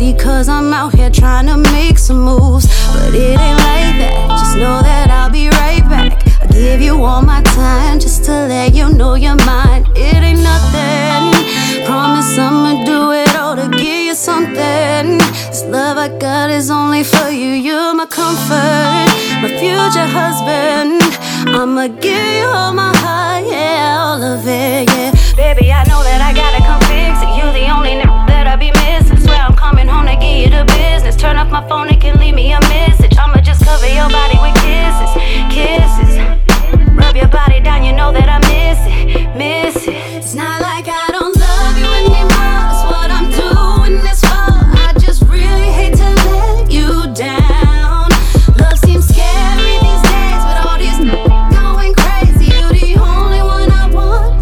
because I'm out here trying to make some moves. But it ain't like that, just know that I'll be right back. I'll give you all my time just to let you know you're mine. It ain't nothing, promise I'ma do it all to give you something. This love I got is only for you, you're my comfort, my future husband. I'ma give you all my heart, yeah, all of it, yeah. Baby, I know that I gotta come fix it. You the only nigga that I be missing. Swear I'm coming home to give you the business. Turn off my phone, it can leave me a message. I'ma just cover your body with kisses, kisses. Rub your body down, you know that I miss it, miss it. It's not like I don't love you anymore. That's what I'm doing this for. I just really hate to let you down. Love seems scary these days, but all these going crazy. You the only one I want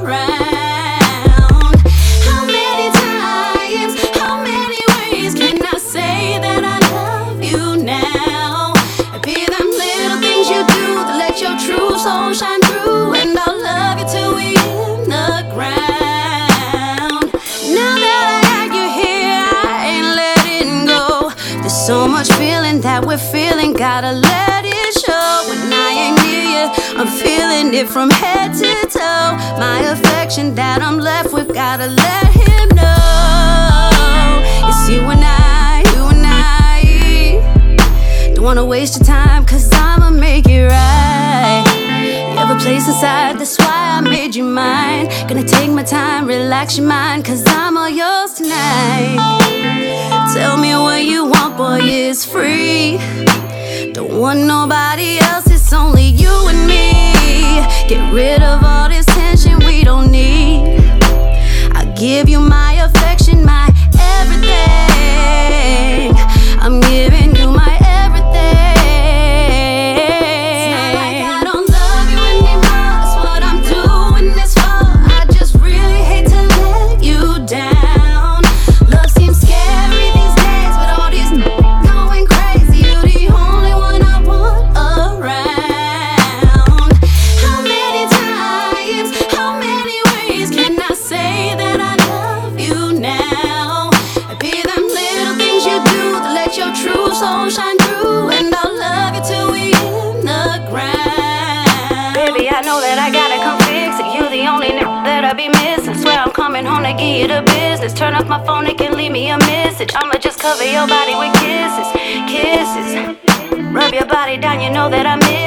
around. How many times, how many ways can I say that I love you now? It be them little things you do that let your true soul shine through, and I'll love you till we in the ground. Now that I got you here, I ain't letting go. There's so much feeling that we're feeling, gotta let it show. When I ain't near you, I'm feeling it from head to toe. My affection that I'm left with, gotta let him know. It's you and I, you and I. Don't wanna waste your time, cause I'ma make it right. You have a place inside, that's why I made you mine. Gonna take my time, relax your mind, cause I'm all yours tonight. Tell me what you want, boy, it's free. Don't want nobody else, it's only you and me. Get rid of all this tension we don't need. I give you my affection, my everything. I'm giving you my everything. It's not like I don't love you anymore. That's what I'm doing this for. I just really hate to let you down. Love seems scary these days, but all these going crazy. You the only one I want around. How many times, how many ways can I say that I love you now? It be them little things you do that let your true soul shine through, and I'll love you till we in the ground. Baby, I know that I gotta come fix it. You the only nigga that I be missing. Swear I'm coming home to give you the business. Turn off my phone, it can leave me a message. I'ma just cover your body with kisses, kisses. Rub your body down, you know that I miss